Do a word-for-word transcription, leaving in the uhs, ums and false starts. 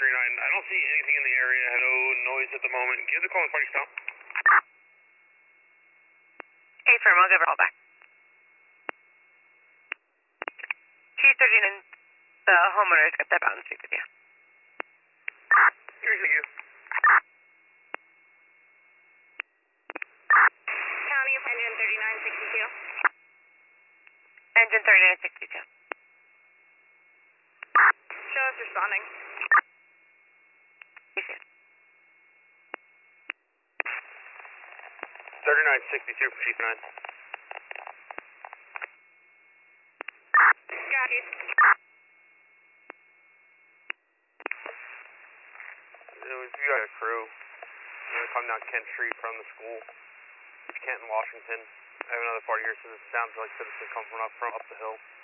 three nine. I don't see anything in the area. No noise at the moment. Give the call and party stop. Hey, firm. I'll give her a call back. two thirty-nine, the homeowner is going to step out and speak with you. Here's you. County of engine thirty-nine sixty-two. Engine thirty-nine sixty-two. Show us responding. You see it. thirty-nine sixty-two for Chief nine. Got you. You got a crew. I'm going to come down Kent Street from the school. It's Kent and Washington. I have another party here, so it sounds like citizens come from up, from up the hill.